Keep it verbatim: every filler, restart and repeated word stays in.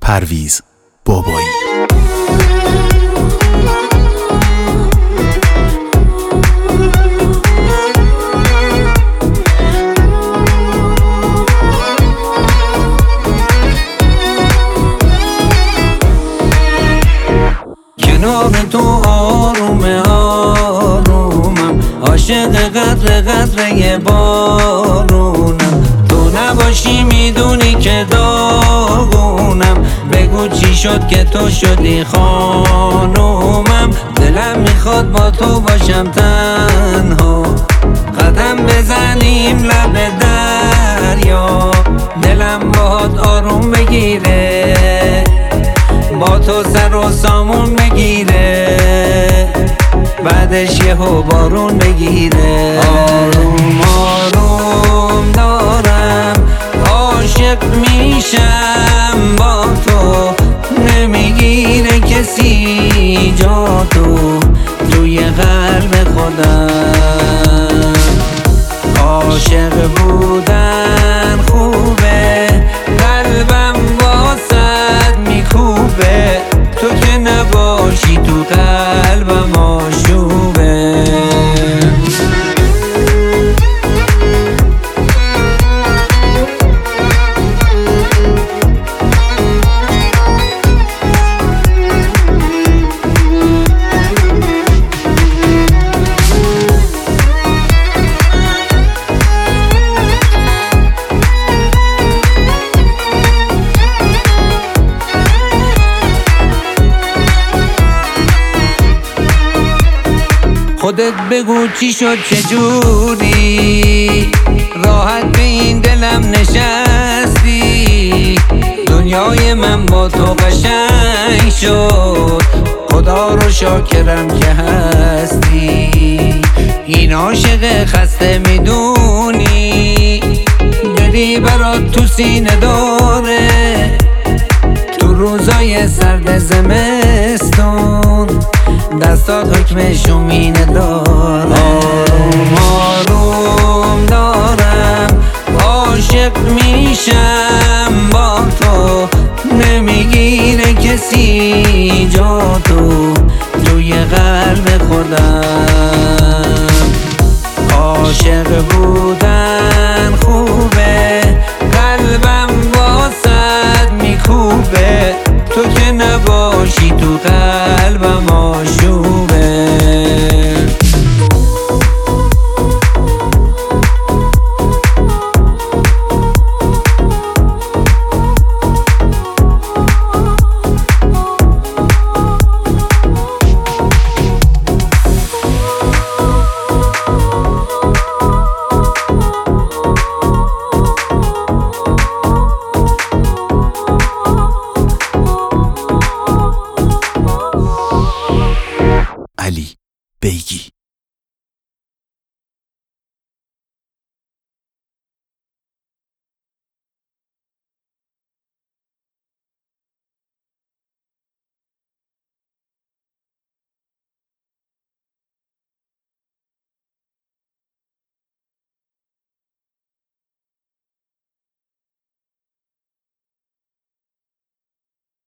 پرویز بابایی. کنار تو آروم آرومم، عاشق قطر قطره بارونم. تو نباشی میدونی که داغونم، بگو چی شد که تو شدی خانومم. دلم میخواد با تو باشم تنها، قدم بزنیم لب دریا. دلم باهات آروم بگیره، با تو سر و سامون بگیره، بعدش یهو بارون بگیره. آروم آروم دارم عاشق میشم با تو، نمیگیره کسی جا تو توی قلب خودم. عاشق بودن خوبه، قلبم واسد میکوبه، تو که نباشی تو قلبم آشوبه. خودت بگو چی شد چجوری، راحت به این دلم نشستی. دنیای من با تو قشنگ شد، خدا رو شاکرم که هستی. این عاشق خسته میدونی، دلی برات تو سینه داره، تو روزای سرد زمستون دستات حکمشو مینه داره. آروم آروم دارم عاشق میشم با تو، نمیگیره کسی جا تو توی قلب خودم.